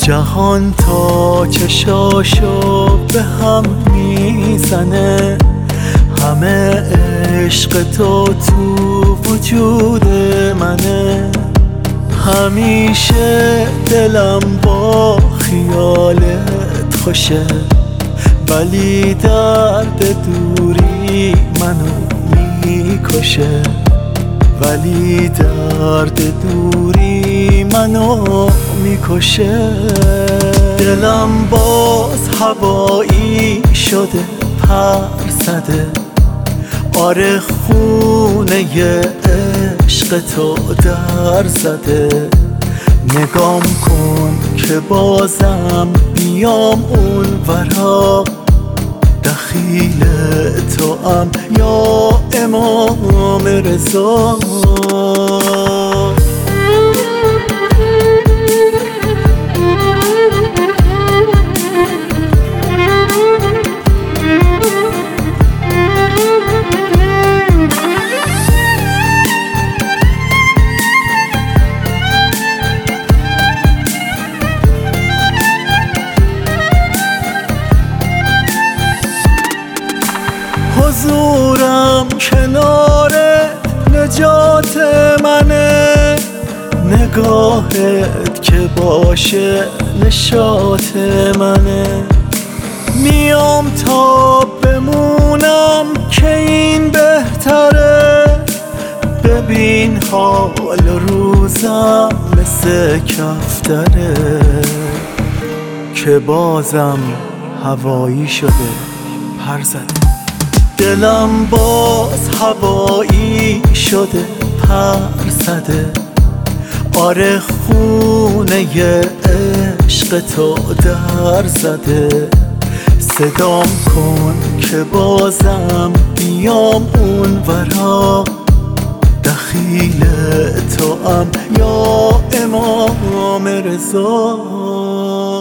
جهان تا چشاشو به هم میزنه، همه عشق تو وجود منه. همیشه دلم با خیالت خوشه، ولی درد دوری منو میکشه، ولی درد دوری منو میکشه. دلم باز هوایی شده، پر زده، آره خونه عشق تو در زده. نگام کن که بازم بیام اون ورا، دخیل تو ام یا امام رضا. حضورم کنار نجات منه، نگاهت که باشه نشاط منه. میام تا بمونم که این بهتره، ببین حال روزم مثل کفتره، که بازم هوایی شده، پر زده. دلم باز هوایی شده، پر زده، آره خونه عشق تو در زده. صدام کن که بازم بیام اون ورا، دخیل تو ام یا امام رضا.